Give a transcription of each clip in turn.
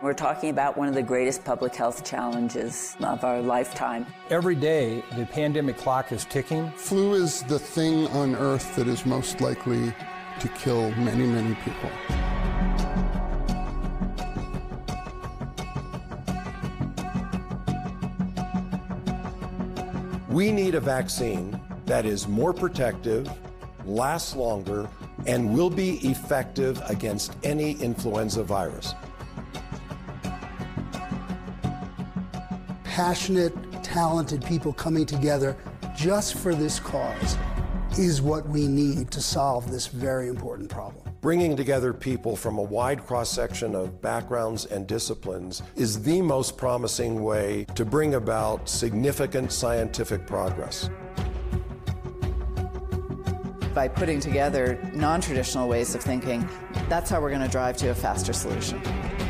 We're talking about one of the greatest public health challenges of our lifetime. Every day, the pandemic clock is ticking. Flu is the thing on Earth that is most likely to kill many, many people. We need a vaccine that is more protective, lasts longer, and will be effective against any influenza virus. Passionate, talented people coming together just for this cause is what we need to solve this very important problem. Bringing together people from a wide cross-section of backgrounds and disciplines is the most promising way to bring about significant scientific progress. By putting together non-traditional ways of thinking, that's how we're going to drive to a faster solution.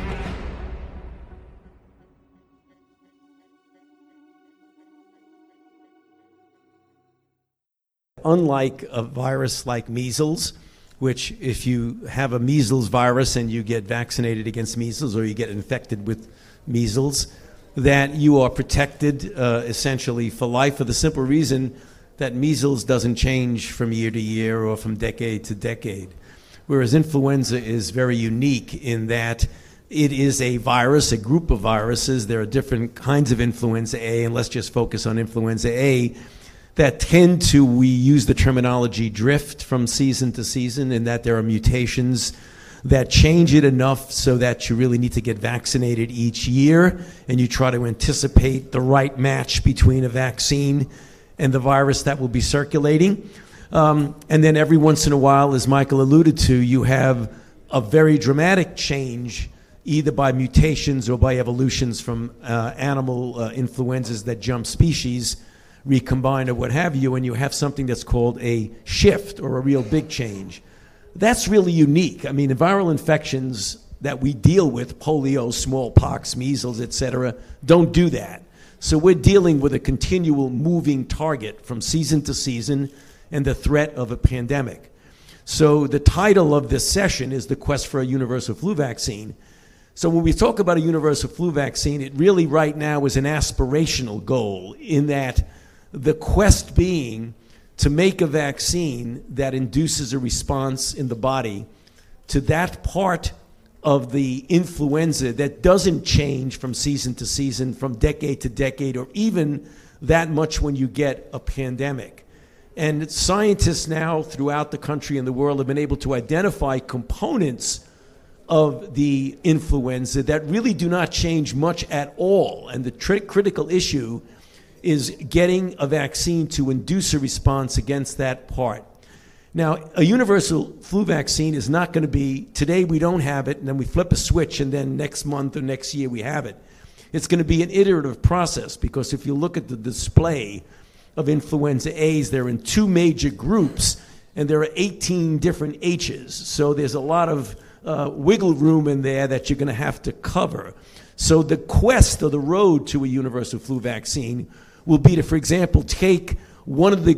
Unlike a virus like measles, which if you have a measles virus and you get vaccinated against measles or you get infected with measles, that you are protected essentially for life, for the simple reason that measles doesn't change from year to year or from decade to decade. Whereas influenza is very unique in that it is a virus, a group of viruses. There are different kinds of influenza A, and let's just focus on influenza A, that tend to, we use the terminology, drift from season to season, in that there are mutations that change it enough so that you really need to get vaccinated each year, and you try to anticipate the right match between a vaccine and the virus that will be circulating. And then every once in a while, as Michael alluded to, you have a very dramatic change, either by mutations or by evolutions from animal influenzas that jump species, recombine or what have you, and you have something that's called a shift or a real big change. That's really unique. I mean, the viral infections that we deal with, polio, smallpox, measles, etc., don't do that. So we're dealing with a continual moving target from season to season and the threat of a pandemic. So the title of this session is The Quest for a Universal Flu Vaccine. So when we talk about a universal flu vaccine, it really right now is an aspirational goal, in that the quest being to make a vaccine that induces a response in the body to that part of the influenza that doesn't change from season to season, from decade to decade, or even that much when you get a pandemic. And scientists now throughout the country and the world have been able to identify components of the influenza that really do not change much at all. And the critical issue is getting a vaccine to induce a response against that part. Now, a universal flu vaccine is not going to be, today we don't have it, and then we flip a switch, and then next month or next year we have it. It's going to be an iterative process, because if you look at the display of influenza A's, they're in two major groups, and there are 18 different H's. So there's a lot of wiggle room in there that you're going to have to cover. So the quest or the road to a universal flu vaccine will be to, for example, take one of the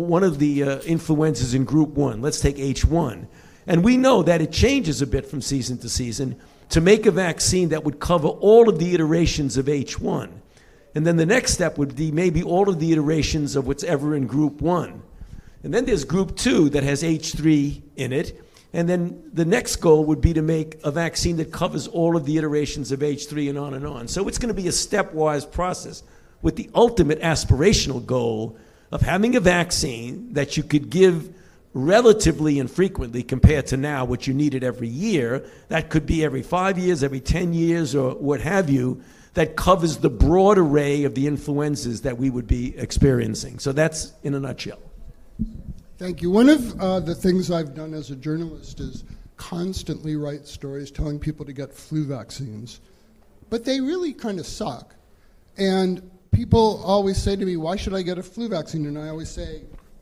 influenzas in group 1, let's take H1, and we know that it changes a bit from season to season, to make a vaccine that would cover all of the iterations of H1. And then the next step would be maybe all of the iterations of what's ever in group 1. And then there's group 2 that has H3 in it, and then the next goal would be to make a vaccine that covers all of the iterations of H3 and on and on. So it's going to be a stepwise process, with the ultimate aspirational goal of having a vaccine that you could give relatively infrequently compared to now, which you needed every year. That could be every 5 years, every 10 years, or what have you, that covers the broad array of the influenzas that we would be experiencing. So that's in a nutshell. Thank you. One of the things I've done as a journalist is constantly write stories telling people to get flu vaccines. But they really kind of suck. And people always say to me, why should I get a flu vaccine? And I always say,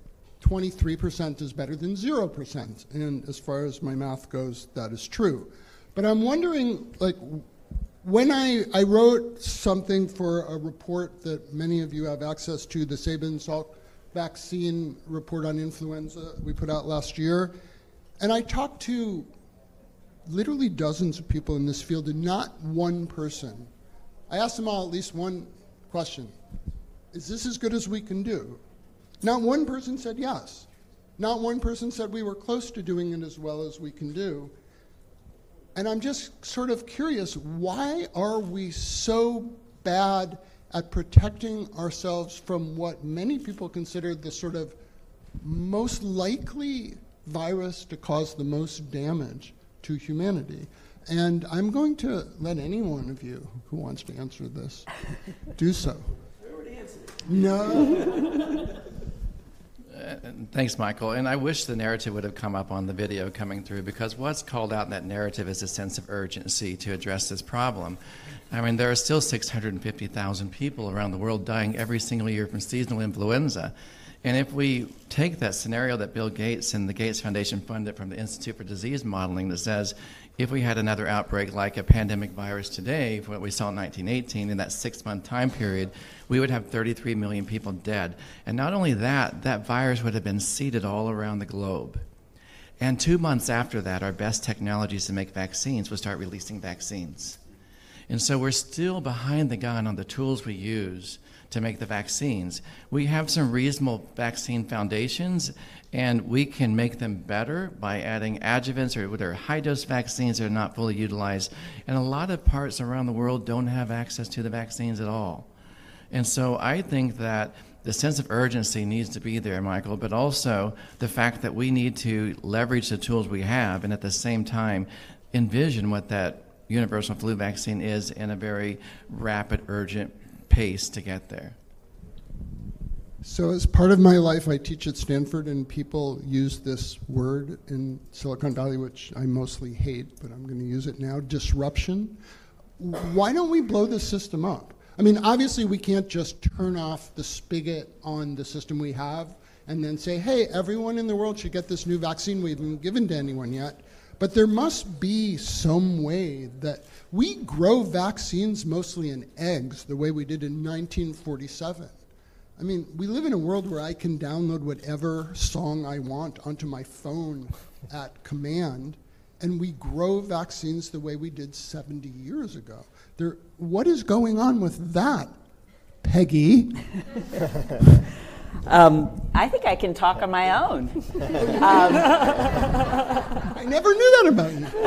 23% is better than 0%. And as far as my math goes, that is true. But I'm wondering, like, when I wrote something for a report that many of you have access to, the Sabin-Salk vaccine report on influenza we put out last year, and I talked to literally dozens of people in this field, and not one person. I asked them all at least one question. Is this as good as we can do? Not one person said yes. Not one person said we were close to doing it as well as we can do. And I'm just sort of curious, why are we so bad at protecting ourselves from what many people consider the sort of most likely virus to cause the most damage to humanity? And I'm going to let any one of you who wants to answer this do so. I already answered it. No. Thanks, Michael. And I wish the narrative would have come up on the video coming through, because what's called out in that narrative is a sense of urgency to address this problem. I mean, there are still 650,000 people around the world dying every single year from seasonal influenza. And if we take that scenario that Bill Gates and the Gates Foundation funded from the Institute for Disease Modeling that says if we had another outbreak like a pandemic virus today, what we saw in 1918, in that 6-month time period, we would have 33 million people dead. And not only that, that virus would have been seeded all around the globe. And 2 months after that, our best technologies to make vaccines would start releasing vaccines. And so we're still behind the gun on the tools we use to make the vaccines. We have some reasonable vaccine foundations, and we can make them better by adding adjuvants or high-dose vaccines that are not fully utilized. And a lot of parts around the world don't have access to the vaccines at all. And so I think that the sense of urgency needs to be there, Michael, but also the fact that we need to leverage the tools we have and at the same time envision what that universal flu vaccine is in a very rapid, urgent pace to get there. So as part of my life, I teach at Stanford, and people use this word in Silicon Valley, which I mostly hate, but I'm going to use it now, disruption. Why don't we blow the system up? I mean, obviously we can't just turn off the spigot on the system we have and then say, hey, everyone in the world should get this new vaccine we haven't given to anyone yet. But there must be some way that we grow vaccines mostly in eggs, the way we did in 1947. I mean, we live in a world where I can download whatever song I want onto my phone at command, and we grow vaccines the way we did 70 years ago. What is going on with that, Peggy? I think I can talk on my own. I never knew that about you.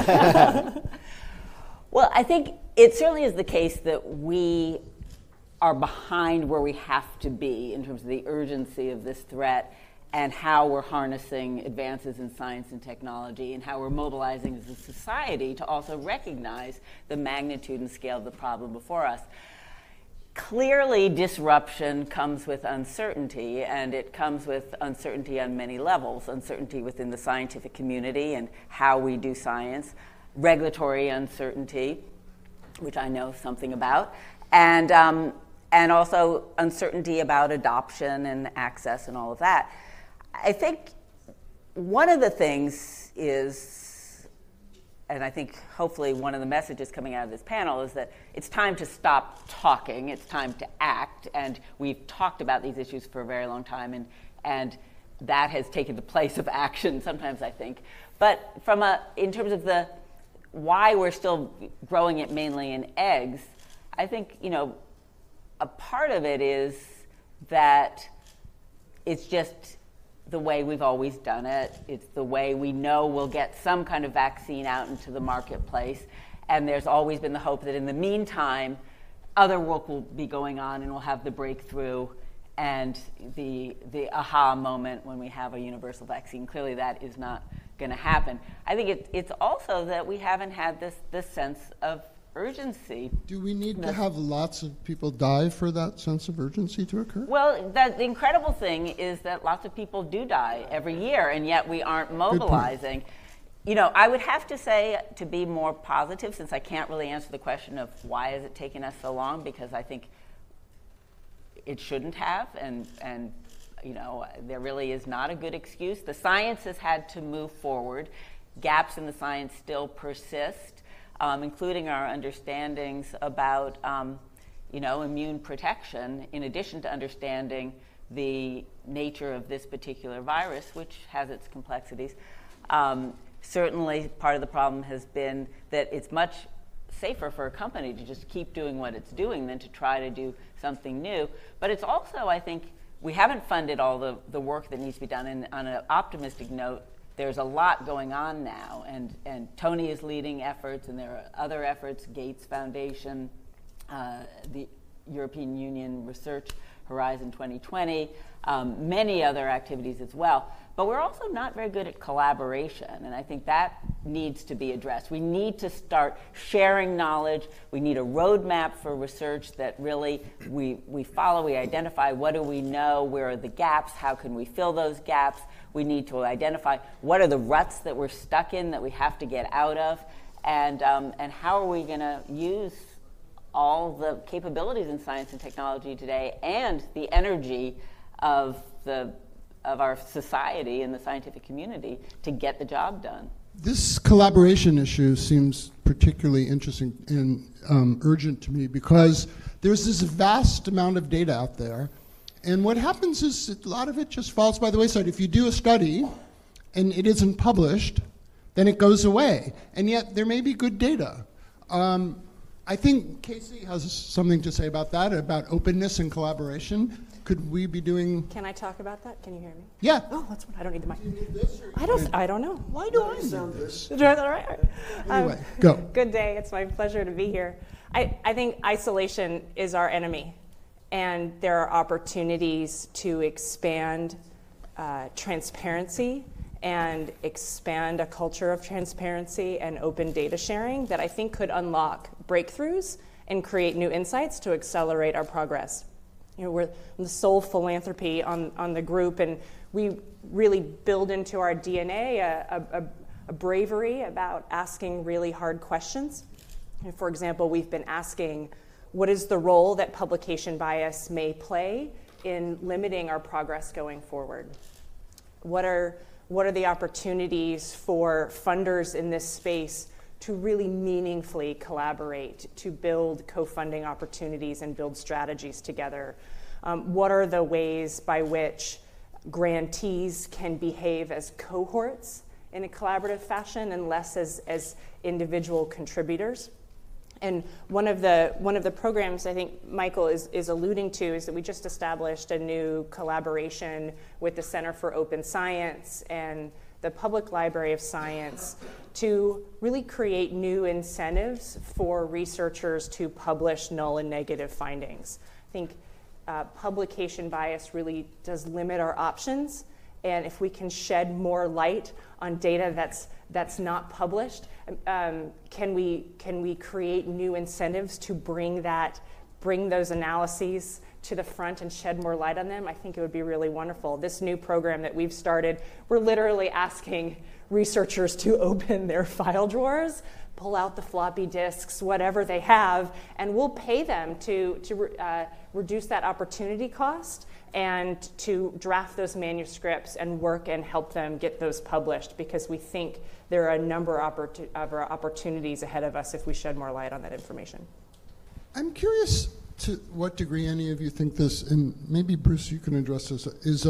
Well, I think it certainly is the case that we are behind where we have to be in terms of the urgency of this threat and how we're harnessing advances in science and technology and how we're mobilizing as a society to also recognize the magnitude and scale of the problem before us. Clearly, disruption comes with uncertainty, and it comes with uncertainty on many levels. Uncertainty within the scientific community and how we do science, regulatory uncertainty, which I know something about, and also uncertainty about adoption and access and all of that. I think one of the things is, and I think hopefully one of the messages coming out of this panel is that it's time to stop talking, it's time to act, and we've talked about these issues for a very long time, and that has taken the place of action sometimes, I think. But in terms of the why we're still growing it mainly in eggs, I think, a part of it is that it's just the way we've always done it. It's the way we know we'll get some kind of vaccine out into the marketplace. And there's always been the hope that in the meantime, other work will be going on and we'll have the breakthrough and the aha moment when we have a universal vaccine. Clearly that is not going to happen. I think it's also that we haven't had this sense of urgency. Do we need to have lots of people die for that sense of urgency to occur? Well, the incredible thing is that lots of people do die every year, and yet we aren't mobilizing. I would have to say, to be more positive, since I can't really answer the question of why is it taking us so long, because I think it shouldn't have, and there really is not a good excuse. The science has had to move forward. Gaps in the science still persist. Including our understandings about, immune protection, in addition to understanding the nature of this particular virus, which has its complexities. Certainly, part of the problem has been that it's much safer for a company to just keep doing what it's doing than to try to do something new. But it's also, I think, we haven't funded all the work that needs to be done. And on an optimistic note, there's a lot going on now. And Tony is leading efforts, and there are other efforts, Gates Foundation, the European Union Research Horizon 2020, many other activities as well. But we're also not very good at collaboration, and I think that needs to be addressed. We need to start sharing knowledge. We need a roadmap for research that really we follow, we identify what do we know, where are the gaps, how can we fill those gaps. We need to identify what are the ruts that we're stuck in that we have to get out of, and how are we going to use all the capabilities in science and technology today and the energy of our society and the scientific community to get the job done. This collaboration issue seems particularly interesting and urgent to me because there's this vast amount of data out there, and what happens is a lot of it just falls by the wayside. If you do a study and it isn't published, then it goes away, and yet there may be good data. I think Casey has something to say about that, about openness and collaboration. Could we be doing... Can I talk about that? Can you hear me? Yeah. Oh, that's what I don't need the mic. Do you need this? Or I don't know. Why do I sound this? All right. Anyway, go. Good day. It's my pleasure to be here. I think isolation is our enemy, and there are opportunities to expand transparency and expand a culture of transparency and open data sharing that I think could unlock breakthroughs and create new insights to accelerate our progress. You know, we're the sole philanthropy on the group, and we really build into our DNA a bravery about asking really hard questions. And for example, we've been asking, what is the role that publication bias may play in limiting our progress going forward? What are the opportunities for funders in this space to really meaningfully collaborate, to build co-funding opportunities and build strategies together? What are the ways by which grantees can behave as cohorts in a collaborative fashion and less as individual contributors? And one of the programs I think Michael is alluding to is that we just established a new collaboration with the Center for Open Science and the Public Library of Science to really create new incentives for researchers to publish null and negative findings. I think publication bias really does limit our options, and if we can shed more light on data that's not published, can we create new incentives to bring those analyses to the front and shed more light on them? I think it would be really wonderful. This new program that we've started, we're literally asking researchers to open their file drawers, pull out the floppy disks, whatever they have, and we'll pay them to reduce that opportunity cost and to draft those manuscripts and work and help them get those published, because we think there are a number of opportunities ahead of us if we shed more light on that information. I'm curious to what degree any of you think this, and maybe Bruce, you can address this, is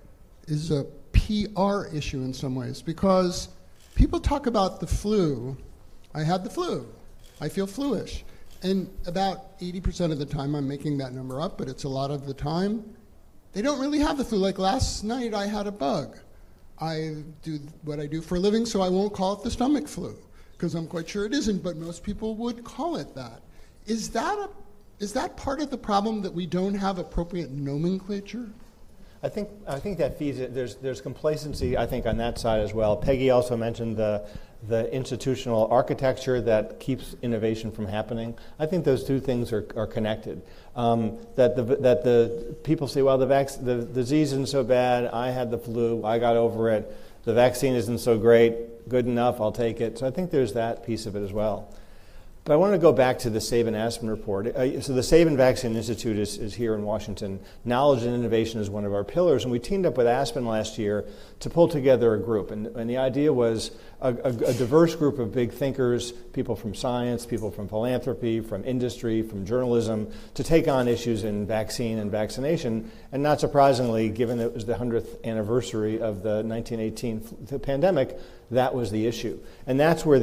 a PR issue in some ways, because people talk about the flu. I had the flu. I feel flu-ish. And about 80% of the time, I'm making that number up, but it's a lot of the time, they don't really have the flu. Like last night, I had a bug. I do what I do for a living, so I won't call it the stomach flu, because I'm quite sure it isn't, but most people would call it that. Is that part of the problem, that we don't have appropriate nomenclature? I think that feeds it. There's complacency, I think, on that side as well. Peggy also mentioned the institutional architecture that keeps innovation from happening. I think those two things are connected. That the people say, well, the disease isn't so bad. I had the flu. I got over it. The vaccine isn't so great. Good enough. I'll take it. So I think there's that piece of it as well. But I want to go back to the Sabin-Aspen report. So the Sabin Vaccine Institute is here in Washington. Knowledge and innovation is one of our pillars, and we teamed up with Aspen last year to pull together a group. And the idea was a diverse group of big thinkers, people from science, people from philanthropy, from industry, from journalism, to take on issues in vaccine and vaccination. And not surprisingly, given that it was the 100th anniversary of the 1918 pandemic, that was the issue. And that's where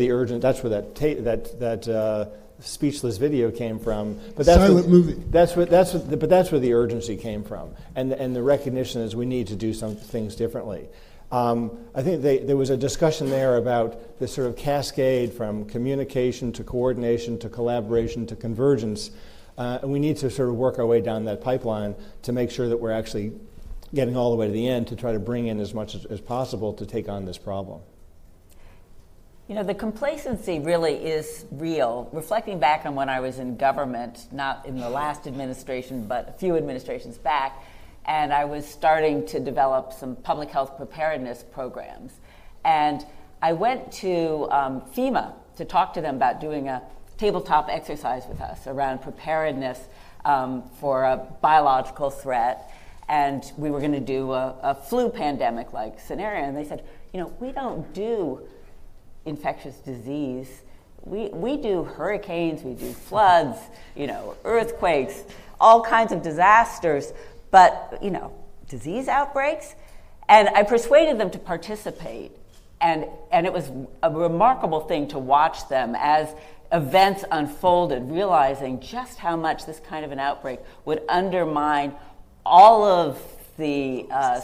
that speechless video came from. But that's silent movie. But that's where the urgency came from, and the recognition is we need to do some things differently. I think there was a discussion there about this sort of cascade from communication to coordination to collaboration to convergence, and we need to sort of work our way down that pipeline to make sure that we're actually getting all the way to the end to try to bring in as much as possible to take on this problem. You know, the complacency really is real. Reflecting back on when I was in government, not in the last administration, but a few administrations back, and I was starting to develop some public health preparedness programs. And I went to FEMA to talk to them about doing a tabletop exercise with us around preparedness for a biological threat. And we were going to do a flu pandemic-like scenario. And they said, you know, we don't do infectious disease. We do hurricanes, we do floods, you know, earthquakes, all kinds of disasters, but, you know, disease outbreaks. And I persuaded them to participate. And it was a remarkable thing to watch them as events unfolded, realizing just how much this kind of an outbreak would undermine all of the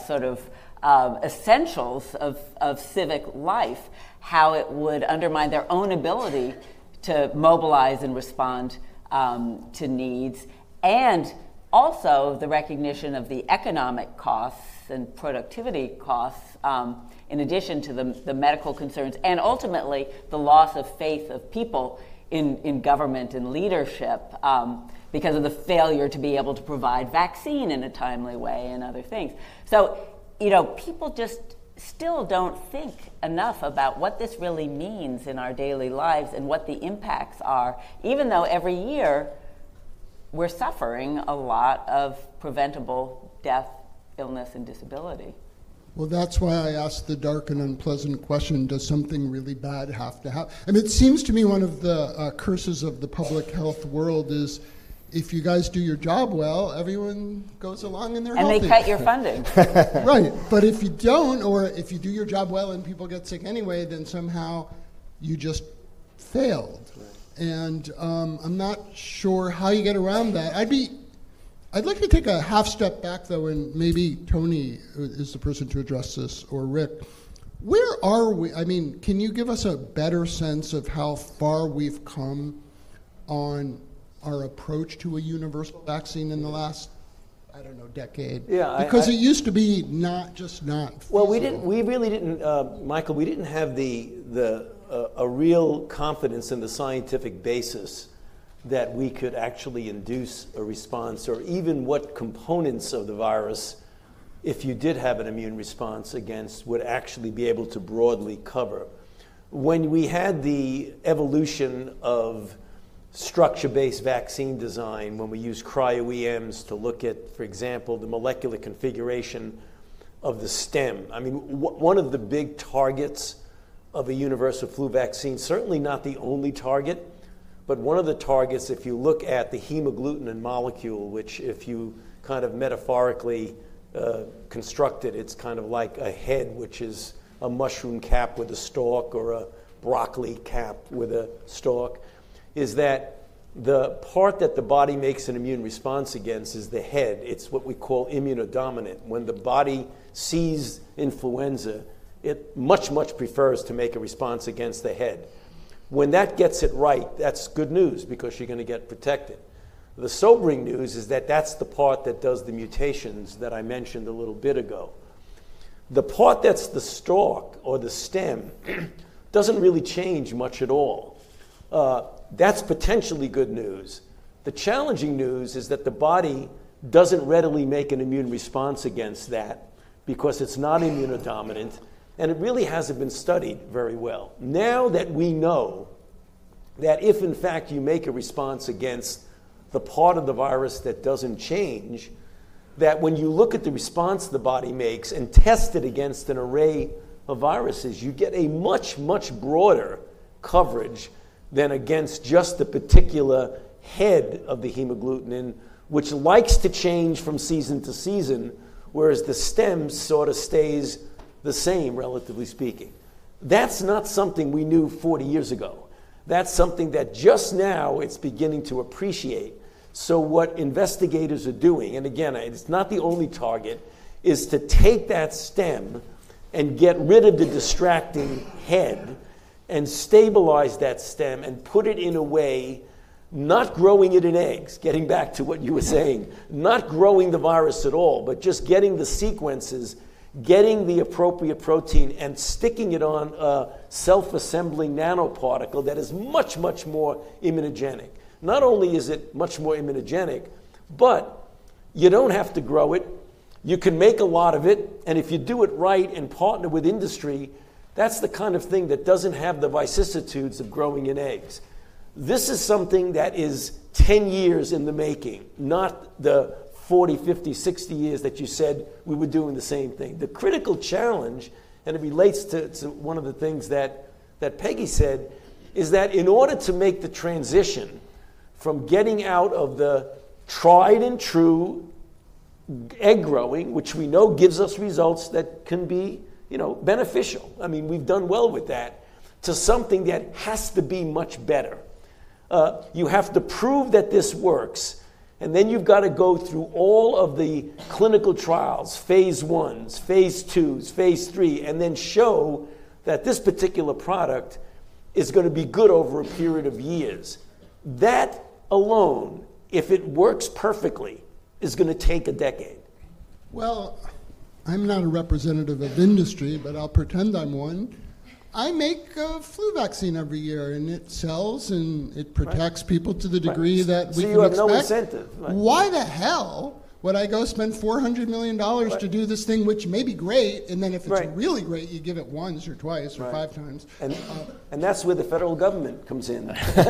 essentials of civic life, how it would undermine their own ability to mobilize and respond to needs, and also the recognition of the economic costs and productivity costs, in addition to the medical concerns, and ultimately the loss of faith of people in government and leadership, because of the failure to be able to provide vaccine in a timely way and other things. So, you know, people just still don't think enough about what this really means in our daily lives and what the impacts are, even though every year we're suffering a lot of preventable death, illness, and disability. Well, that's why I asked the dark and unpleasant question, does something really bad have to happen? I mean, it seems to me one of the curses of the public health world is if you guys do your job well, everyone goes along and they're healthy. And they cut your funding. Right, but if you don't, or if you do your job well and people get sick anyway, then somehow you just failed. And I'm not sure how you get around that. I'd like to take a half step back, though, and maybe Tony is the person to address this, or Rick. Where are we? I mean, can you give us a better sense of how far we've come on our approach to a universal vaccine in the last, I don't know, decade? Yeah, because it used to be not feasible. Well, we really didn't, Michael, we didn't have a real confidence in the scientific basis that we could actually induce a response, or even what components of the virus, if you did have an immune response against, would actually be able to broadly cover. When we had the evolution of structure-based vaccine design, when we used cryo-EMs to look at, for example, the molecular configuration of the stem. I mean, one of the big targets of a universal flu vaccine, certainly not the only target, but one of the targets, if you look at the hemagglutinin molecule, which if you kind of metaphorically construct it, it's kind of like a head, which is a mushroom cap with a stalk, or a broccoli cap with a stalk, is that the part that the body makes an immune response against is the head. It's what we call immunodominant. When the body sees influenza, it much prefers to make a response against the head. When that gets it right, that's good news, because you're going to get protected. The sobering news is that that's the part that does the mutations that I mentioned a little bit ago. The part that's the stalk or the stem doesn't really change much at all. That's potentially good news. The challenging news is that the body doesn't readily make an immune response against that because it's not immunodominant, and it really hasn't been studied very well. Now that we know that if in fact you make a response against the part of the virus that doesn't change, that when you look at the response the body makes and test it against an array of viruses, you get a much broader coverage than against just the particular head of the hemagglutinin, which likes to change from season to season, whereas the stem sort of stays the same, relatively speaking. That's not something we knew 40 years ago. That's something that just now it's beginning to appreciate. So what investigators are doing, and again, it's not the only target, is to take that stem and get rid of the distracting head and stabilize that stem and put it in a way, not growing it in eggs, getting back to what you were saying, not growing the virus at all, but just getting the sequences, getting the appropriate protein and sticking it on a self-assembling nanoparticle that is much, much more immunogenic. Not only is it much more immunogenic, but you don't have to grow it. You can make a lot of it, and if you do it right and partner with industry, that's the kind of thing that doesn't have the vicissitudes of growing in eggs. This is something that is 10 years in the making, not the 40, 50, 60 years that you said we were doing the same thing. The critical challenge, and it relates to one of the things that Peggy said, is that in order to make the transition from getting out of the tried and true egg growing, which we know gives us results that can be, beneficial. I mean, we've done well with that, to something that has to be much better. You have to prove that this works, and then you've got to go through all of the clinical trials, phase 1s, phase 2s, phase 3, and then show that this particular product is going to be good over a period of years. That alone, if it works perfectly, is going to take a decade. Well, I'm not a representative of industry, but I'll pretend I'm one. I make a flu vaccine every year, and it sells, and it protects people to the degree that we can expect. So you have no incentive. Right? Why the hell would I go spend $400 million to do this thing, which may be great, and then if it's really great, you give it once or twice or 5 times. And that's where the federal government comes in.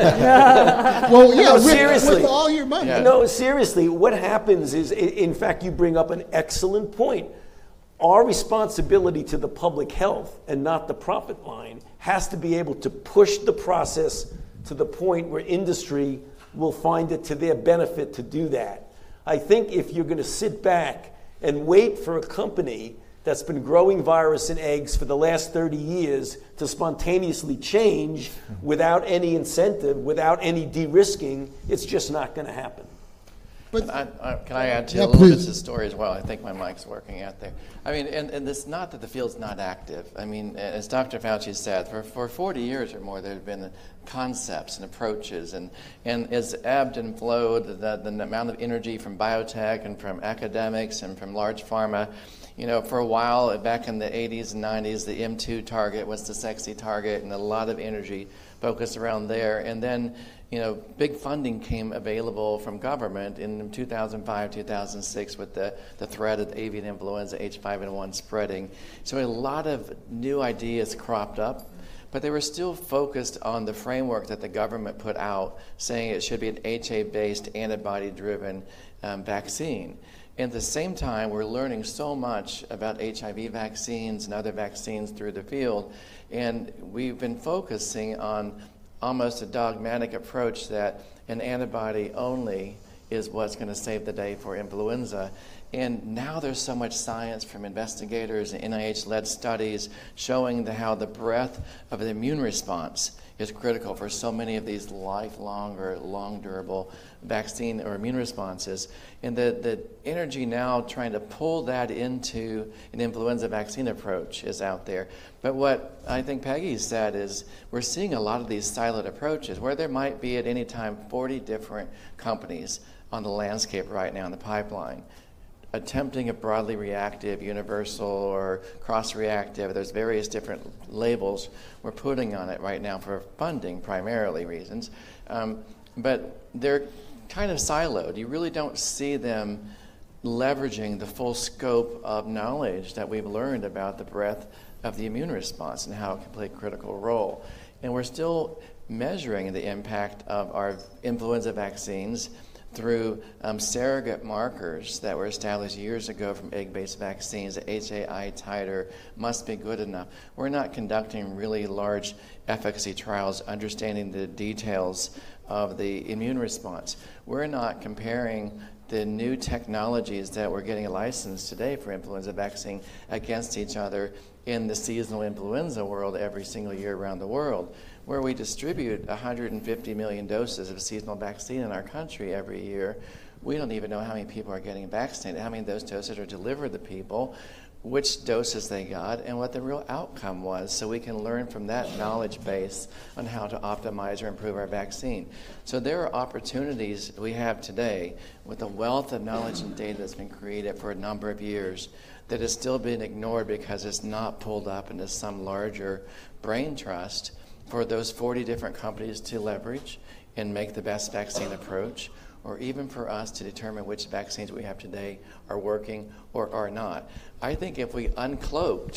Well, yeah, seriously. With all your money. Yeah. No, seriously, what happens is, in fact, you bring up an excellent point. Our responsibility to the public health and not the profit line has to be able to push the process to the point where industry will find it to their benefit to do that. I think if you're going to sit back and wait for a company that's been growing virus in eggs for the last 30 years to spontaneously change without any incentive, without any de-risking, it's just not going to happen. Can I add to a little bit of the story as well? I think my mic's working out there. I mean, and it's not that the field's not active. I mean, as Dr. Fauci said, for 40 years or more, there have been concepts and approaches, and it's ebbed and flowed the amount of energy from biotech and from academics and from large pharma. For a while, back in the 80s and 90s, the M2 target was the sexy target, and a lot of energy focused around there. And then, big funding came available from government in 2005, 2006 with the threat of avian influenza H5N1 spreading. So a lot of new ideas cropped up, but they were still focused on the framework that the government put out, saying it should be an HA-based, antibody-driven vaccine. At the same time, we're learning so much about HIV vaccines and other vaccines through the field, and we've been focusing on almost a dogmatic approach that an antibody only is what's going to save the day for influenza. And now there's so much science from investigators and NIH-led studies showing how the breadth of the immune response is critical for so many of these lifelong or long-durable vaccine or immune responses. And the energy now trying to pull that into an influenza vaccine approach is out there. But what I think Peggy said is we're seeing a lot of these siloed approaches where there might be at any time 40 different companies on the landscape right now in the pipeline attempting a broadly reactive, universal, or cross-reactive. There's various different labels we're putting on it right now for funding, primarily reasons. But they're kind of siloed. You really don't see them leveraging the full scope of knowledge that we've learned about the breadth of the immune response and how it can play a critical role. And we're still measuring the impact of our influenza vaccines through surrogate markers that were established years ago from egg-based vaccines. The HAI titer must be good enough. We're not conducting really large efficacy trials, understanding the details of the immune response. We're not comparing the new technologies that we're getting licensed today for influenza vaccine against each other in the seasonal influenza world every single year around the world, where we distribute 150 million doses of seasonal vaccine in our country every year. We don't even know how many people are getting vaccinated, how many of those doses are delivered to people, which doses they got, and what the real outcome was, so we can learn from that knowledge base on how to optimize or improve our vaccine. So there are opportunities we have today with the wealth of knowledge and data that's been created for a number of years that has still been ignored because it's not pulled up into some larger brain trust for those 40 different companies to leverage and make the best vaccine approach, or even for us to determine which vaccines we have today are working or are not. I think if we uncloaked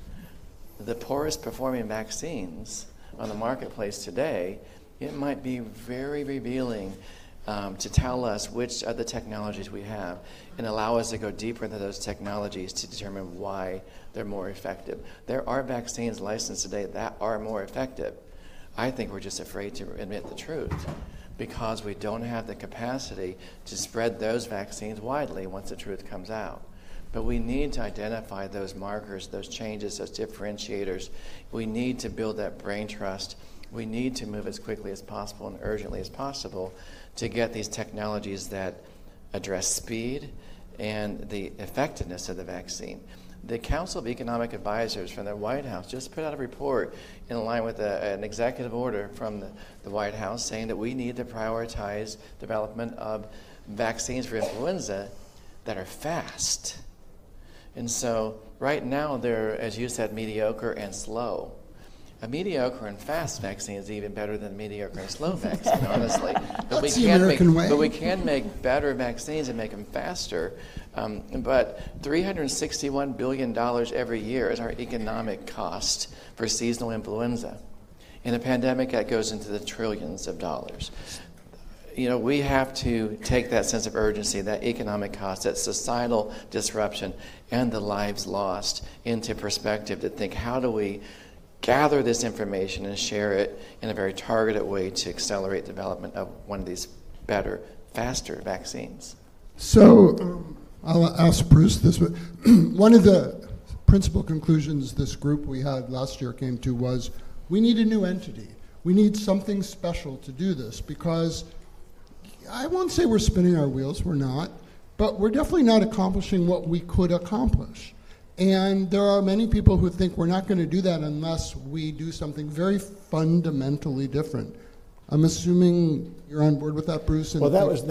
the poorest performing vaccines on the marketplace today, it might be very revealing to tell us which of the technologies we have and allow us to go deeper into those technologies to determine why they're more effective. There are vaccines licensed today that are more effective. I think we're just afraid to admit the truth because we don't have the capacity to spread those vaccines widely once the truth comes out. But we need to identify those markers, those changes, those differentiators. We need to build that brain trust. We need to move as quickly as possible and urgently as possible to get these technologies that address speed and the effectiveness of the vaccine. The Council of Economic Advisors from the White House just put out a report in line with an executive order from the White House saying that we need to prioritize development of vaccines for influenza that are fast. And so right now they're, as you said, mediocre and slow. A mediocre and fast vaccine is even better than a mediocre and slow vaccine, honestly. But That's the American way. But we can make better vaccines and make them faster. But $361 billion every year is our economic cost for seasonal influenza. In a pandemic, that goes into the trillions of dollars. You know, we have to take that sense of urgency, that economic cost, that societal disruption, and the lives lost into perspective to think, how do we gather this information and share it in a very targeted way to accelerate development of one of these better, faster vaccines? So I'll ask Bruce this. One of the principal conclusions this group we had last year came to was we need a new entity. We need something special to do this because I won't say we're spinning our wheels, we're not, but we're definitely not accomplishing what we could accomplish. And there are many people who think we're not going to do that unless we do something very fundamentally different. I'm assuming you're on board with that, Bruce? Well, that's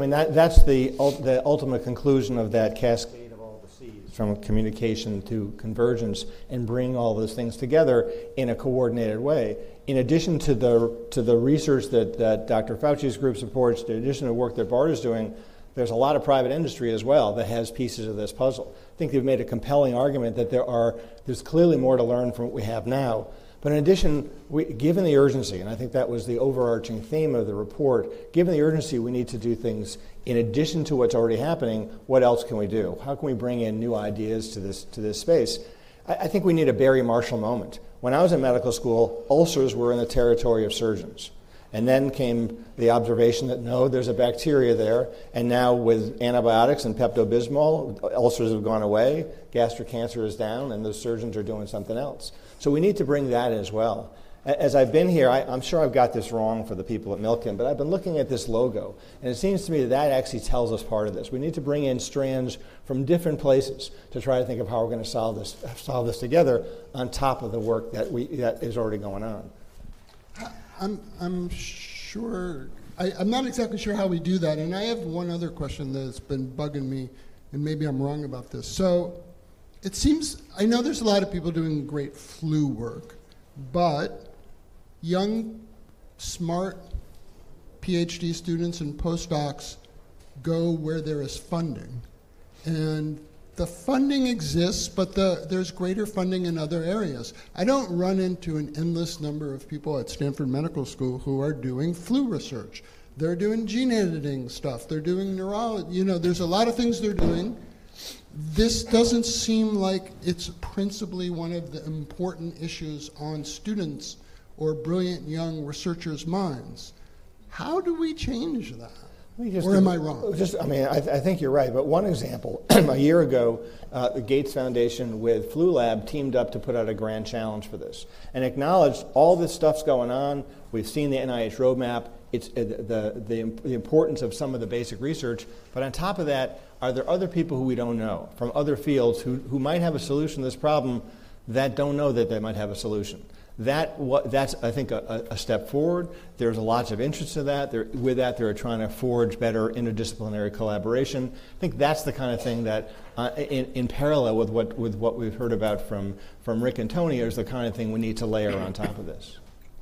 the ultimate conclusion of that cascade of all the C's, from communication to convergence, and bring all those things together in a coordinated way. In addition to the research that Dr. Fauci's group supports, in addition to the work that BART is doing, there's a lot of private industry as well that has pieces of this puzzle. I think they've made a compelling argument that there's clearly more to learn from what we have now. But in addition, given the urgency, and I think that was the overarching theme of the report, given the urgency, we need to do things in addition to what's already happening. What else can we do? How can we bring in new ideas to this space? I think we need a Barry Marshall moment. When I was in medical school, ulcers were in the territory of surgeons. And then came the observation that no, there's a bacteria there. And now with antibiotics and Pepto-Bismol, ulcers have gone away, gastric cancer is down, and the surgeons are doing something else. So we need to bring that as well. As I've been here, I'm sure I've got this wrong for the people at Milken, but I've been looking at this logo, and it seems to me that actually tells us part of this. We need to bring in strands from different places to try to think of how we're going to solve this together on top of the work that is already going on. I'm sure, I'm not exactly sure how we do that, and I have one other question that's been bugging me, and maybe I'm wrong about this. So it seems, I know there's a lot of people doing great flu work, but young, smart PhD students and postdocs go where there is funding. And the funding exists, but there's greater funding in other areas. I don't run into an endless number of people at Stanford Medical School who are doing flu research. They're doing gene editing stuff. They're doing neurology. There's a lot of things they're doing. This doesn't seem like it's principally one of the important issues on students or brilliant young researchers' minds. How do we change that? Or am I wrong? I think you're right, but one example, a year ago, the Gates Foundation with Flu Lab teamed up to put out a grand challenge for this and acknowledged all this stuff's going on. We've seen the NIH roadmap. It's the importance of some of the basic research, but on top of that, are there other people who we don't know from other fields who might have a solution to this problem that don't know that they might have a solution? That's, I think, a step forward. There's lots of interest in that. They're trying to forge better interdisciplinary collaboration. I think that's the kind of thing that, in parallel with what we've heard about from Rick and Tony, is the kind of thing we need to layer on top of this.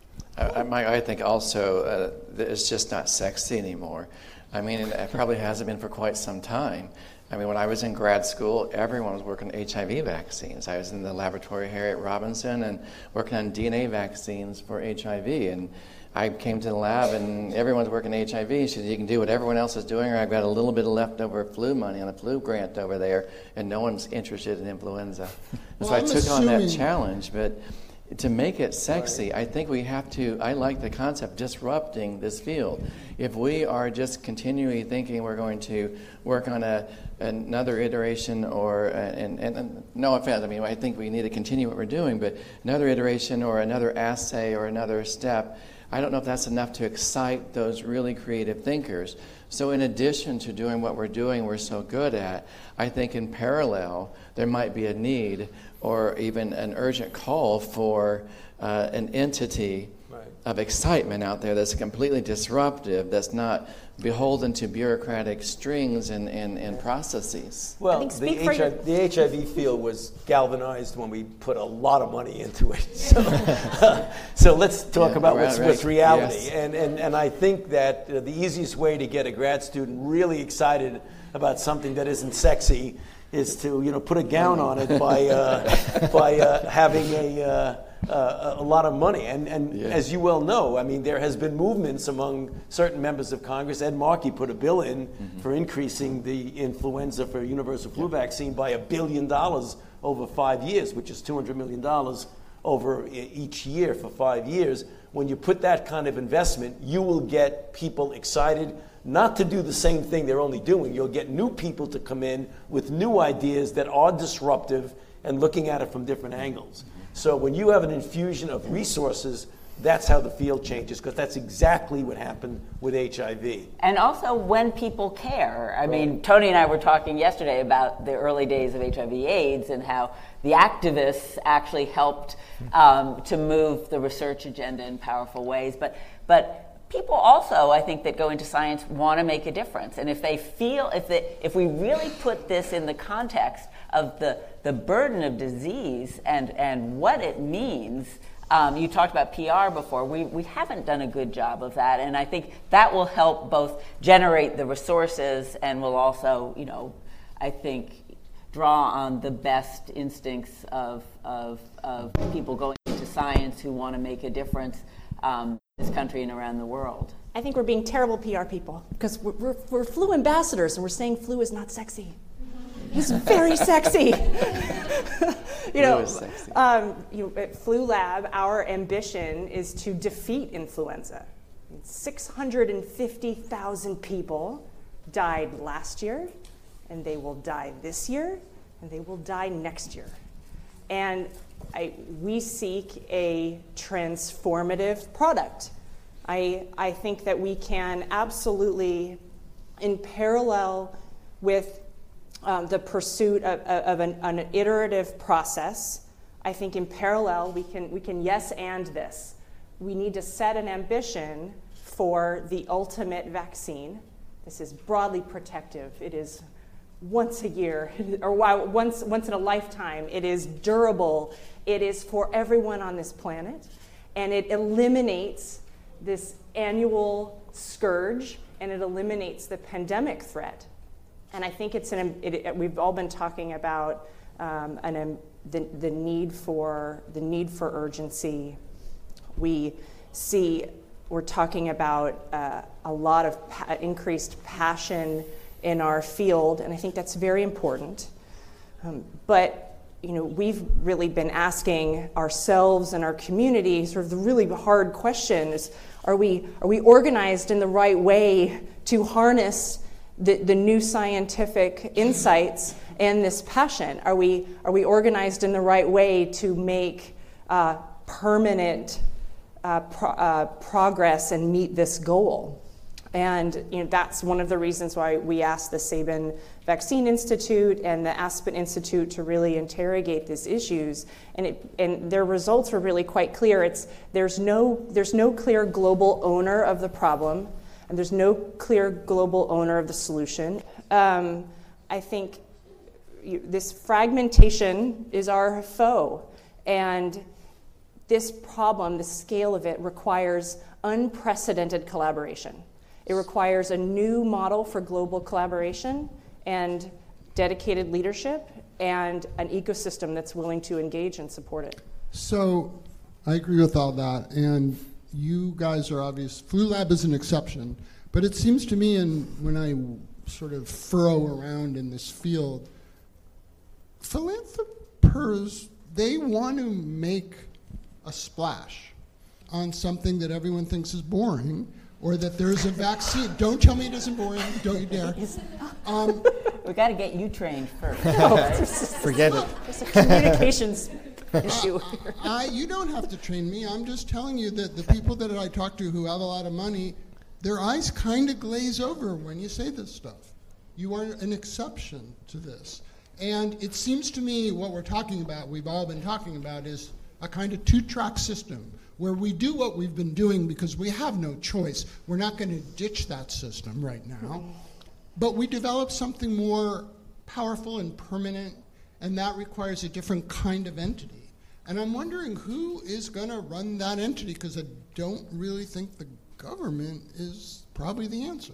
I think also it's just not sexy anymore. I mean, it probably hasn't been for quite some time. I mean, when I was in grad school, everyone was working on HIV vaccines. I was in the laboratory here at Robinson and working on DNA vaccines for HIV. And I came to the lab and everyone's working HIV. She said, you can do what everyone else is doing, or I've got a little bit of leftover flu money on a flu grant over there, and no one's interested in influenza. So I took on that challenge. But to make it sexy, I think we have to, I like the concept, disrupting this field. If we are just continually thinking we're going to work on another iteration or, and no offense, I mean, I think we need to continue what we're doing, but another iteration or another assay or another step, I don't know if that's enough to excite those really creative thinkers. So in addition to doing what we're doing we're so good at, I think in parallel there might be a need or even an urgent call for an entity of excitement out there that's completely disruptive, that's not beholden to bureaucratic strings and processes. Well, the HIV field was galvanized when we put a lot of money into it. So let's talk about what's reality. Yes. And I think that the easiest way to get a grad student really excited about something that isn't sexy is to put a gown on it by having a lot of money. And as you well know, I mean, there has been movements among certain members of Congress. Ed Markey put a bill in for increasing the influenza for universal flu vaccine by $1 billion over 5 years, which is $200 million over each year for 5 years. When you put that kind of investment, you will get people excited not to do the same thing they're only doing. You'll get new people to come in with new ideas that are disruptive and looking at it from different angles. So when you have an infusion of resources, that's how the field changes, because that's exactly what happened with HIV. And also when people care. I mean, Tony and I were talking yesterday about the early days of HIV/AIDS and how the activists actually helped to move the research agenda in powerful ways. But people also, I think, that go into science want to make a difference. And if they feel, if we really put this in the context of the burden of disease and what it means, you talked about PR before, we haven't done a good job of that. And I think that will help both generate the resources and will also, I think, draw on the best instincts of people going into science who want to make a difference in this country and around the world. I think we're being terrible PR people because we're flu ambassadors and we're saying flu is not sexy. It's very sexy. At Flu Lab, our ambition is to defeat influenza. 650,000 people died last year, and they will die this year, and they will die next year. And we seek a transformative product. I think that we can absolutely, in parallel with the pursuit of an iterative process, I think in parallel we can yes and this. We need to set an ambition for the ultimate vaccine. This is broadly protective. It is once a year, or once in a lifetime. It is durable. It is for everyone on this planet, and it eliminates this annual scourge, and it eliminates the pandemic threat. And I think we've all been talking about the need for urgency. We're talking about a lot of increased passion in our field, and I think that's very important. But we've really been asking ourselves and our community sort of the really hard question is, Are we organized in the right way to harness the new scientific insights and this passion? Are we organized in the right way to make permanent progress and meet this goal? And that's one of the reasons why we asked the Sabin Vaccine Institute and the Aspen Institute to really interrogate these issues. And their results were really quite clear. There's no clear global owner of the problem, and there's no clear global owner of the solution. I think this fragmentation is our foe, and this problem, the scale of it, requires unprecedented collaboration. It requires a new model for global collaboration and dedicated leadership and an ecosystem that's willing to engage and support it. So I agree with all that, and you guys are obvious. Flu Lab is an exception, but it seems to me, and when I sort of furrow around in this field, philanthropers, they want to make a splash on something that everyone thinks is boring, or that there's a vaccine. Don't tell me it isn't boring, don't you dare. We got to get you trained first. Forget it. There's a communications issue here. You don't have to train me. I'm just telling you that the people that I talk to who have a lot of money, their eyes kind of glaze over when you say this stuff. You are an exception to this. And it seems to me what we're talking about, we've all been talking about, is a kind of two-track system where we do what we've been doing because we have no choice. We're not going to ditch that system right now. But we develop something more powerful and permanent, and that requires a different kind of entity. And I'm wondering who is going to run that entity, because I don't really think the government is probably the answer.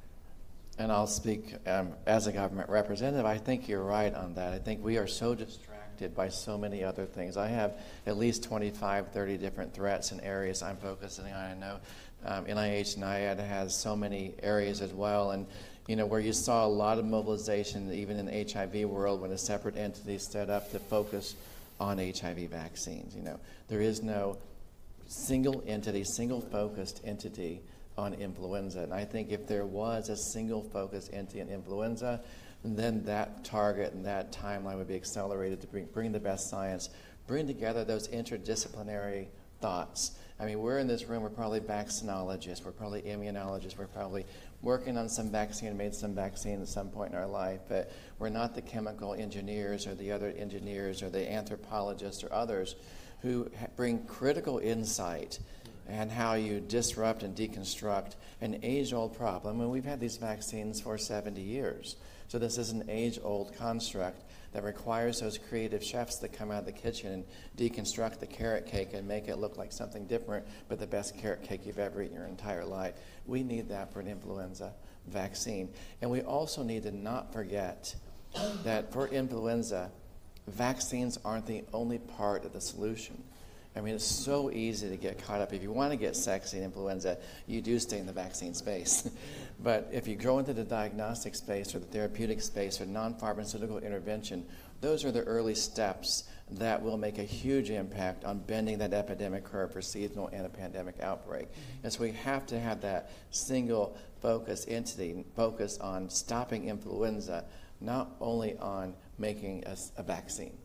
And I'll speak as a government representative. I think you're right on that. I think we are so distracted by so many other things. I have at least 25, 30 different threats and areas I'm focusing on. I know NIH and NIAID has so many areas as well. And where you saw a lot of mobilization, even in the HIV world, when a separate entity stood up to focus on HIV vaccines. There is no single entity, single focused entity on influenza. And I think if there was a single focused entity on influenza, then that target and that timeline would be accelerated to bring the best science, bring together those interdisciplinary thoughts. I mean, we're in this room, we're probably vaccinologists, we're probably immunologists, we're probably working on some vaccine, made some vaccine at some point in our life, but we're not the chemical engineers or the other engineers or the anthropologists or others who bring critical insight and how you disrupt and deconstruct an age-old problem. And we've had these vaccines for 70 years. So this is an age-old construct that requires those creative chefs that come out of the kitchen and deconstruct the carrot cake and make it look like something different, but the best carrot cake you've ever eaten in your entire life. We need that for an influenza vaccine. And we also need to not forget that for influenza, vaccines aren't the only part of the solution. I mean, it's so easy to get caught up. If you want to get sexy in influenza, you do stay in the vaccine space. But if you go into the diagnostic space or the therapeutic space or non-pharmaceutical intervention, those are the early steps that will make a huge impact on bending that epidemic curve for seasonal and a pandemic outbreak. And so we have to have that single focus entity focused on stopping influenza, not only on making a vaccine.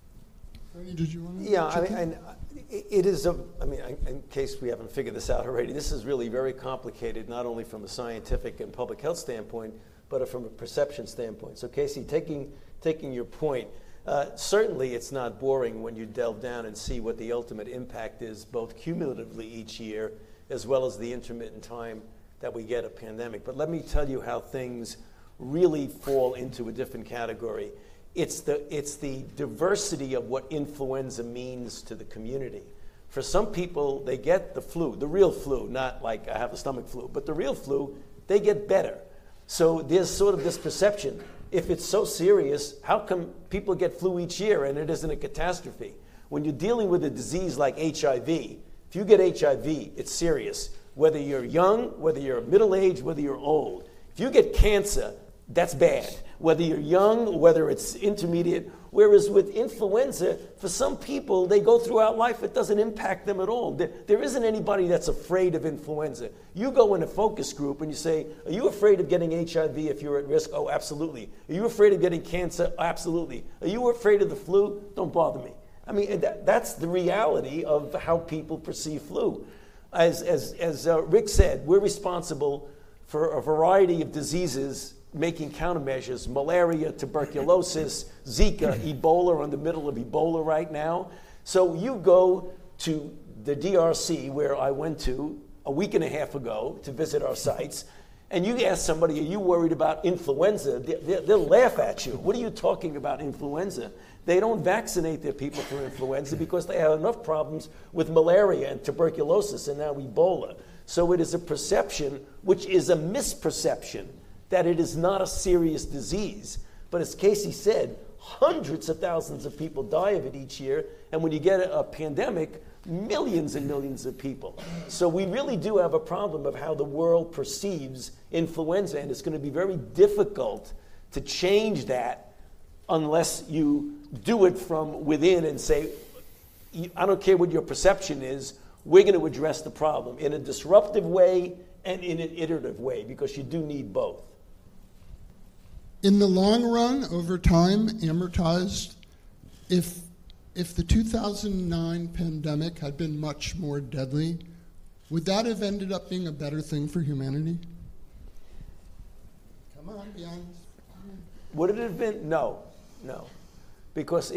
Did you want to? Yeah, it is in case we haven't figured this out already, this is really very complicated, not only from a scientific and public health standpoint, but from a perception standpoint. So Casey, taking your point, certainly it's not boring when you delve down and see what the ultimate impact is, both cumulatively each year, as well as the intermittent time that we get a pandemic. But let me tell you how things really fall into a different category. It's the diversity of what influenza means to the community. For some people, they get the flu, the real flu, not like I have a stomach flu, but the real flu, they get better. So there's sort of this perception, if it's so serious, how come people get flu each year and it isn't a catastrophe? When you're dealing with a disease like HIV, if you get HIV, it's serious. Whether you're young, whether you're middle-aged, whether you're old. If you get cancer, that's bad. whether you're young or whether it's intermediate. Whereas with influenza, for some people, they go throughout life, it doesn't impact them at all. There isn't anybody that's afraid of influenza. You go in a focus group and you say, are you afraid of getting HIV if you're at risk? Oh, absolutely. Are you afraid of getting cancer? Absolutely. Are you afraid of the flu? Don't bother me. I mean, that's the reality of how people perceive flu. As Rick said, we're responsible for a variety of diseases, making countermeasures: malaria, tuberculosis, Zika, Ebola. We're in the middle of Ebola right now. So you go to the DRC, where I went to a week and a half ago to visit our sites, and you ask somebody, are you worried about influenza? They'll laugh at you. What are you talking about, influenza? They don't vaccinate their people for influenza because they have enough problems with malaria and tuberculosis and now Ebola. So it is a perception, which is a misperception, that it is not a serious disease. But as Casey said, hundreds of thousands of people die of it each year, and when you get a pandemic, millions and millions of people. So we really do have a problem of how the world perceives influenza, and it's going to be very difficult to change that unless you do it from within and say, I don't care what your perception is, we're going to address the problem in a disruptive way and in an iterative way, because you do need both. In the long run, over time, amortized, if the 2009 pandemic had been much more deadly, would that have ended up being a better thing for humanity? Come on, be honest. Would it have been? No. Because,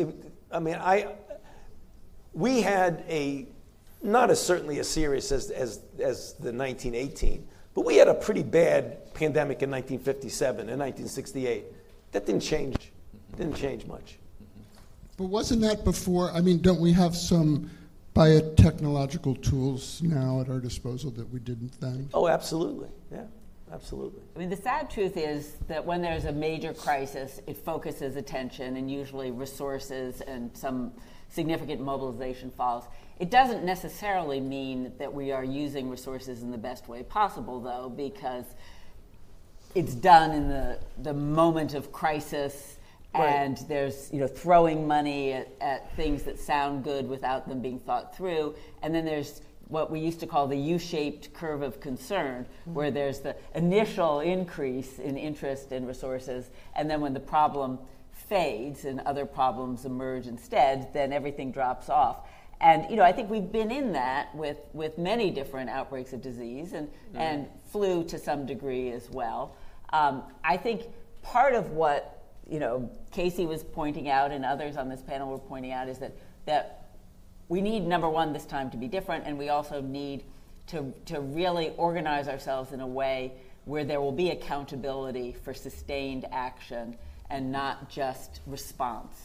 we had not as certainly as serious as the 1918, but we had a pretty bad pandemic in 1957 and 1968. That didn't change much. But wasn't that before? I mean, don't we have some biotechnological tools now at our disposal that we didn't then? Oh, absolutely. Yeah, absolutely. I mean, the sad truth is that when there's a major crisis, it focuses attention and usually resources, and some significant mobilization follows. It doesn't necessarily mean that we are using resources in the best way possible, though, because it's done in the moment of crisis. Right. And there's throwing money at things that sound good without them being thought through. And then there's what we used to call the U-shaped curve of concern, where there's the initial increase in interest in resources, and then when the problem fades and other problems emerge instead, then everything drops off. And I think we've been in that with many different outbreaks of disease and flu to some degree as well. I think part of what Casey was pointing out and others on this panel were pointing out is that we need, number one, this time to be different, and we also need to really organize ourselves in a way where there will be accountability for sustained action and not just response.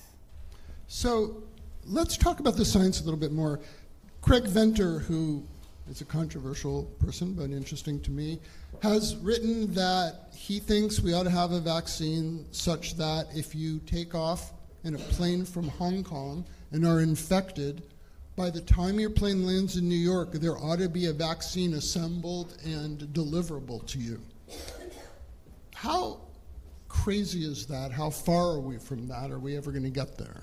So let's talk about the science a little bit more. Craig Venter, who is a controversial person but interesting to me, has written that he thinks we ought to have a vaccine such that if you take off in a plane from Hong Kong and are infected, by the time your plane lands in New York, there ought to be a vaccine assembled and deliverable to you. How crazy is that? How far are we from that? Are we ever going to get there?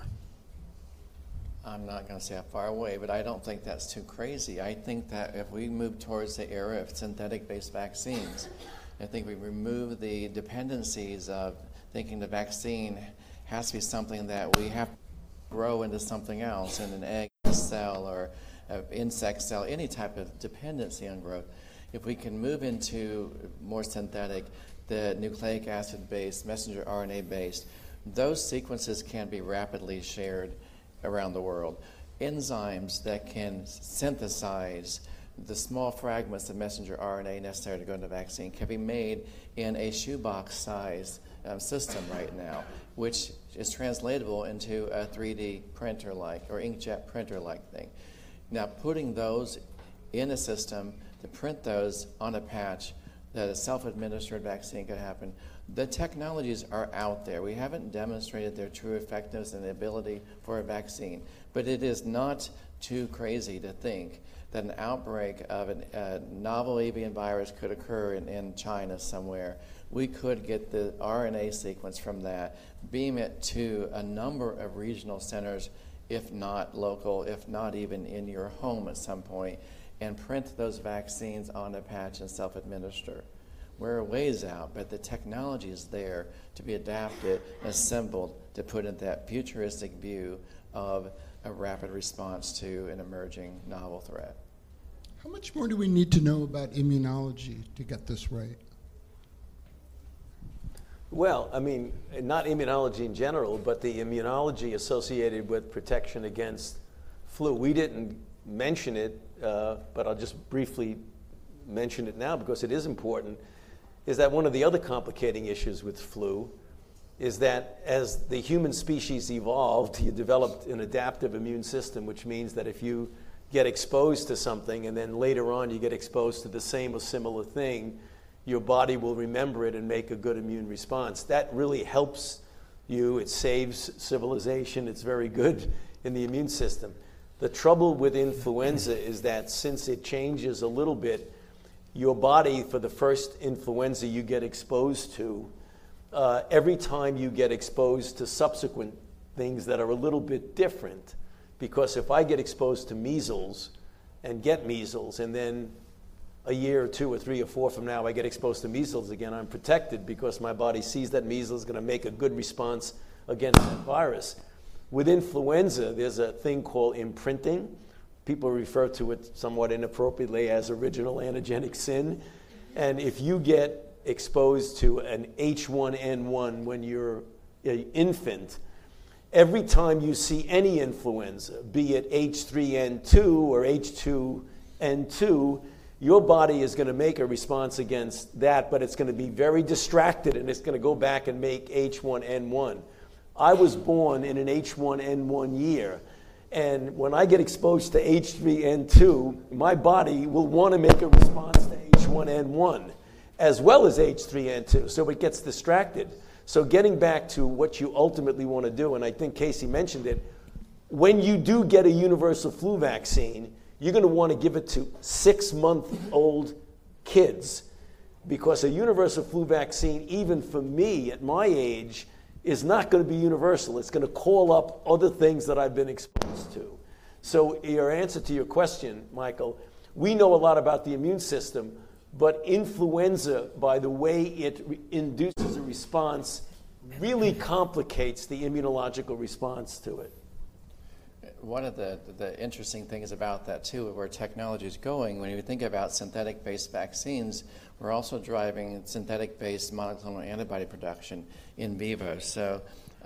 I'm not going to say how far away, but I don't think that's too crazy. I think that if we move towards the era of synthetic-based vaccines, I think we remove the dependencies of thinking the vaccine has to be something that we have to grow into something else, in an egg cell or an insect cell, any type of dependency on growth. If we can move into more synthetic, the nucleic acid-based, messenger RNA-based, those sequences can be rapidly shared around the world. Enzymes that can synthesize the small fragments of messenger RNA necessary to go into a vaccine can be made in a shoebox-sized system right now, which is translatable into a 3D printer-like or inkjet printer-like thing. Now, putting those in a system to print those on a patch that a self-administered vaccine could happen, the technologies are out there. We haven't demonstrated their true effectiveness and the ability for a vaccine, but it is not too crazy to think that an outbreak of a novel avian virus could occur in China somewhere, we could get the RNA sequence from that, beam it to a number of regional centers, if not local, if not even in your home at some point, and print those vaccines on a patch and self-administer. We're a ways out, but the technology is there to be adapted and assembled to put in that futuristic view of a rapid response to an emerging novel threat. How much more do we need to know about immunology to get this right? Well, I mean, not immunology in general, but the immunology associated with protection against flu. We didn't mention it, but I'll just briefly mention it now because it is important, is that one of the other complicating issues with flu is that as the human species evolved, you developed an adaptive immune system, which means that if you get exposed to something and then later on you get exposed to the same or similar thing, your body will remember it and make a good immune response. That really helps you. It saves civilization. It's very good in the immune system. The trouble with influenza is that since it changes a little bit, your body, for the first influenza you get exposed to, every time you get exposed to subsequent things that are a little bit different, because if I get exposed to measles and get measles, and then a year or 2 or 3 or 4 from now I get exposed to measles again, I'm protected because my body sees that measles is going to make a good response against that virus. With influenza, there's a thing called imprinting. People refer to it somewhat inappropriately as original antigenic sin. And if you get exposed to an H1N1 when you're an infant, every time you see any influenza, be it H3N2 or H2N2, your body is going to make a response against that, but it's going to be very distracted and it's going to go back and make H1N1. I was born in an H1N1 year, and when I get exposed to H3N2, my body will want to make a response to H1N1 as well as H3N2, so it gets distracted. So getting back to what you ultimately want to do, and I think Casey mentioned it, when you do get a universal flu vaccine, you're going to want to give it to 6-month-old kids, because a universal flu vaccine, even for me at my age, is not going to be universal. It's going to call up other things that I've been exposed to. So your answer to your question, Michael, we know a lot about the immune system, but influenza, by the way it induces a response, really complicates the immunological response to it. One of the interesting things about that, too, where technology is going, when you think about synthetic-based vaccines, we're also driving synthetic-based monoclonal antibody production in vivo. So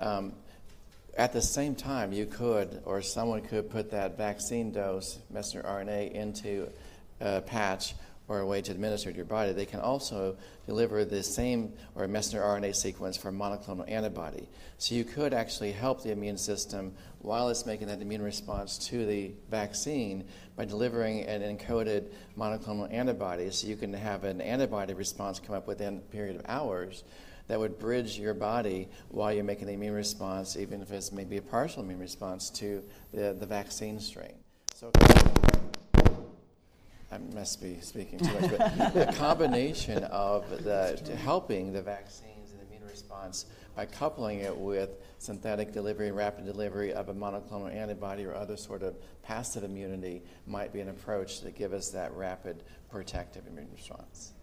at the same time, you could, or someone could put that vaccine dose, messenger RNA, into a patch or a way to administer to your body. They can also deliver the same or messenger RNA sequence for monoclonal antibody. So you could actually help the immune system while it's making that immune response to the vaccine by delivering an encoded monoclonal antibody, so you can have an antibody response come up within a period of hours that would bridge your body while you're making the immune response, even if it's maybe a partial immune response to the vaccine strain. So I must be speaking too much, but the combination of helping the vaccines and the immune response by coupling it with synthetic delivery, rapid delivery of a monoclonal antibody or other sort of passive immunity might be an approach to give us that rapid protective immune response.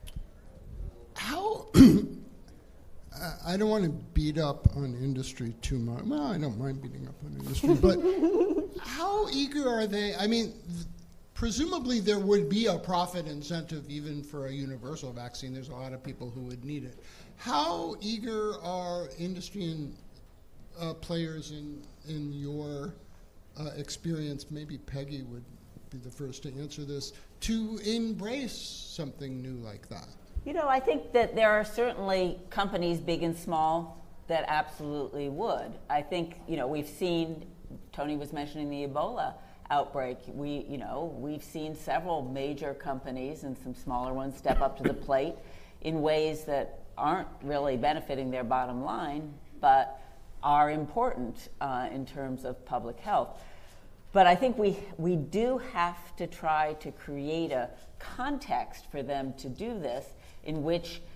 How, I don't want to beat up on industry too much. Well, I don't mind beating up on industry, but how eager are they? I mean, presumably there would be a profit incentive even for a universal vaccine. There's a lot of people who would need it. How eager are industry and players in your experience, maybe Peggy would be the first to answer this, to embrace something new like that? You know, I think that there are certainly companies, big and small, that absolutely would. I think, you know, we've seen, Tony was mentioning the Ebola outbreak. We've seen several major companies and some smaller ones step up to the plate in ways that aren't really benefiting their bottom line, but are important in terms of public health. But I think we do have to try to create a context for them to do this in which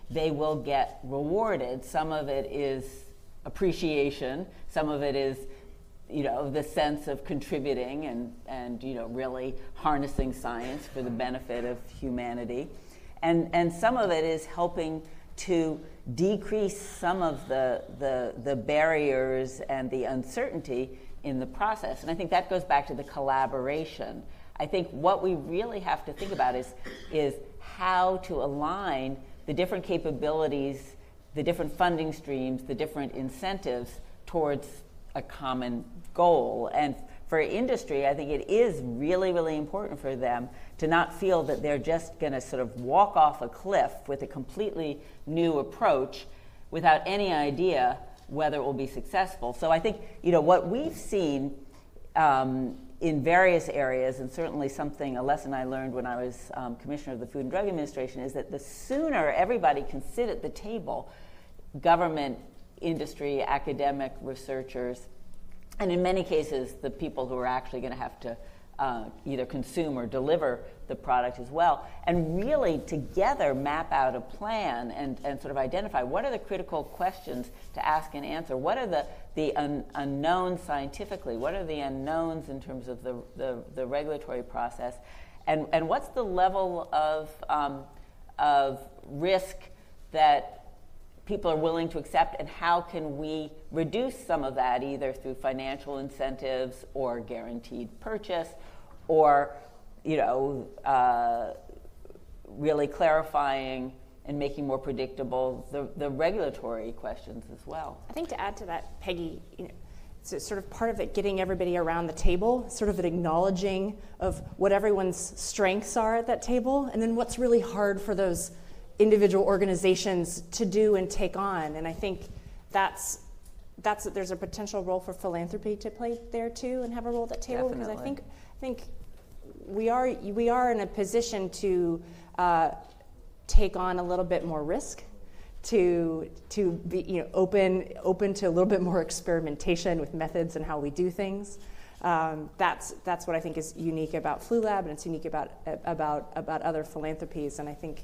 they will get rewarded. Some of it is appreciation, some of it is the sense of contributing and really harnessing science for the benefit of humanity. And some of it is helping to decrease some of the barriers and the uncertainty in the process. And I think that goes back to the collaboration. I think what we really have to think about is how to align the different capabilities, the different funding streams, the different incentives towards a common goal. And for industry, I think it is really, really important for them to not feel that they're just going to sort of walk off a cliff with a completely new approach without any idea whether it will be successful. So I think, what we've seen in various areas, and certainly a lesson I learned when I was Commissioner of the Food and Drug Administration, is that the sooner everybody can sit at the table, government, industry, academic, researchers, and in many cases, the people who are actually going to have to either consume or deliver the product as well, and really together map out a plan and sort of identify what are the critical questions to ask and answer, what are the unknowns scientifically, what are the unknowns in terms of the regulatory process, and what's the level of risk that people are willing to accept, and how can we reduce some of that either through financial incentives or guaranteed purchase, or really clarifying and making more predictable the regulatory questions as well. I think to add to that, Peggy, it's sort of part of it getting everybody around the table, sort of an acknowledging of what everyone's strengths are at that table, and then what's really hard for those individual organizations to do and take on. And I think there's a potential role for philanthropy to play there too, and have a role at that table. Definitely. Because I think we are in a position to take on a little bit more risk, to be open to a little bit more experimentation with methods and how we do things. That's what I think is unique about Flu Lab, and it's unique about other philanthropies. And I think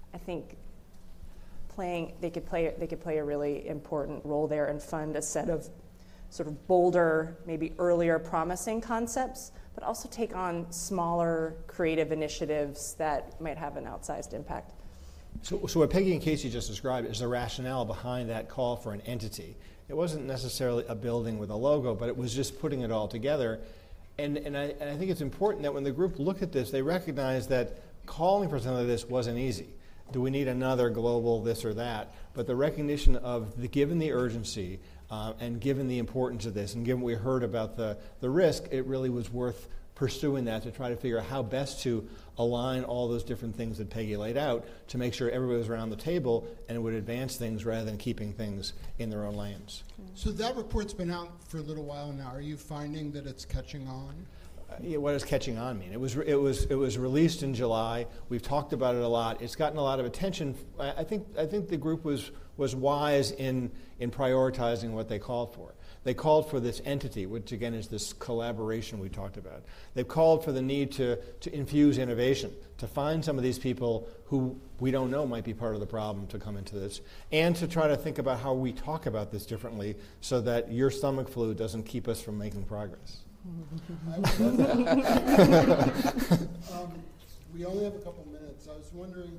they could play a really important role there and fund a set of sort of bolder, maybe earlier promising concepts, but also take on smaller creative initiatives that might have an outsized impact. So what Peggy and Casey just described is the rationale behind that call for an entity. It wasn't necessarily a building with a logo, but it was just putting it all together. And I think it's important that when the group looked at this, they recognized that calling for something like this wasn't easy. Do we need another global this or that? But the recognition of given the urgency and given the importance of this, and given what we heard about the risk, it really was worth pursuing that to try to figure out how best to align all those different things that Peggy laid out to make sure everybody was around the table and it would advance things rather than keeping things in their own lanes. So that report's been out for a little while now. Are you finding that it's catching on? What does catching on mean? It was released in July. We've talked about it a lot. It's gotten a lot of attention. I think the group was wise in prioritizing what they called for. They called for this entity, which again is this collaboration we talked about. They've called for the need to infuse innovation, to find some of these people who we don't know might be part of the problem to come into this, and to try to think about how we talk about this differently so that your stomach flu doesn't keep us from making progress. I would love that. We only have a couple minutes. I was wondering,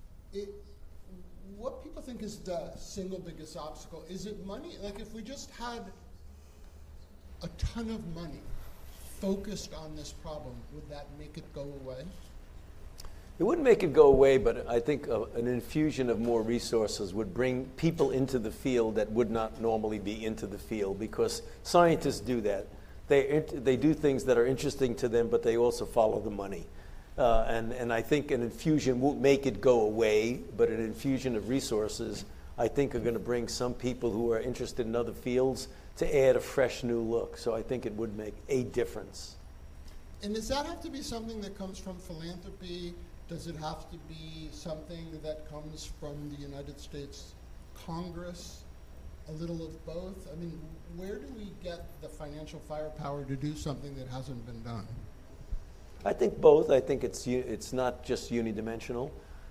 what people think is the single biggest obstacle? Is it money? Like if we just had a ton of money focused on this problem, would that make it go away? It wouldn't make it go away, but I think an infusion of more resources would bring people into the field that would not normally be into the field, because scientists do that. They do things that are interesting to them, but they also follow the money. And I think an infusion won't make it go away, but an infusion of resources, I think, are going to bring some people who are interested in other fields to add a fresh new look. So I think it would make a difference. And does that have to be something that comes from philanthropy? Does it have to be something that comes from the United States Congress? A little of both? I mean, where do we get the financial firepower to do something that hasn't been done? I think both. I think it's not just unidimensional.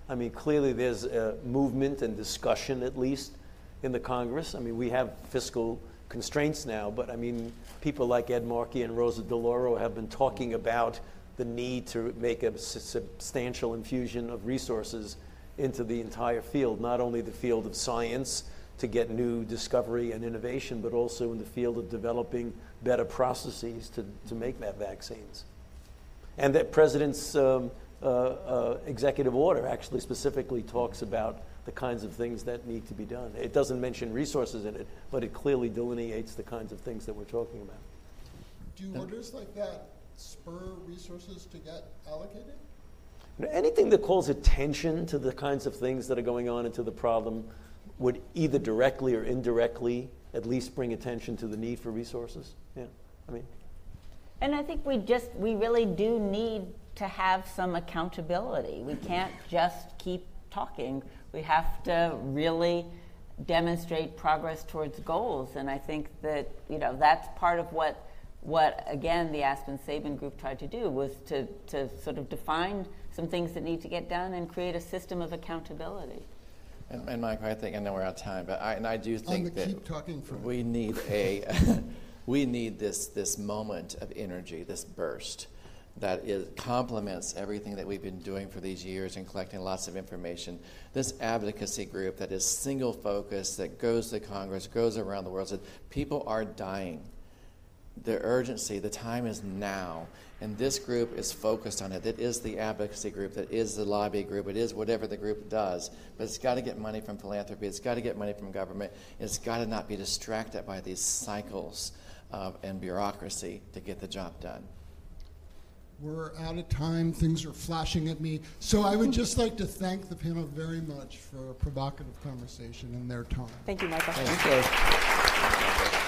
I mean, clearly there's a movement and discussion, at least, in the Congress. I mean, we have fiscal constraints now, but I mean, people like Ed Markey and Rosa DeLauro have been talking about the need to make a substantial infusion of resources into the entire field, not only the field of science to get new discovery and innovation, but also in the field of developing better processes to make that vaccines. And that President's executive order actually specifically talks about the kinds of things that need to be done. It doesn't mention resources in it, but it clearly delineates the kinds of things that we're talking about. Do orders like that spur resources to get allocated? Anything that calls attention to the kinds of things that are going on and to the problem would either directly or indirectly at least bring attention to the need for resources. Yeah, I mean. And I think we really do need to have some accountability. We can't just keep talking. We have to really demonstrate progress towards goals. And I think that, that's part of what again, the Aspen Sabin group tried to do, was to sort of define some things that need to get done and create a system of accountability. And Mike, I think, I know we're out of time, but I do think that keep talking for we need we need this moment of energy, this burst that complements everything that we've been doing for these years and collecting lots of information. This advocacy group that is single focused, that goes to Congress, goes around the world, says people are dying. The urgency, the time is now, and this group is focused on it. It is the advocacy group, that is the lobby group, it is whatever the group does, but it's got to get money from philanthropy, it's got to get money from government, it's got to not be distracted by these cycles and bureaucracy to get the job done. We're out of time. Things are flashing at me. So I would just like to thank the panel very much for a provocative conversation and their time. Thank you, Michael. Thank you.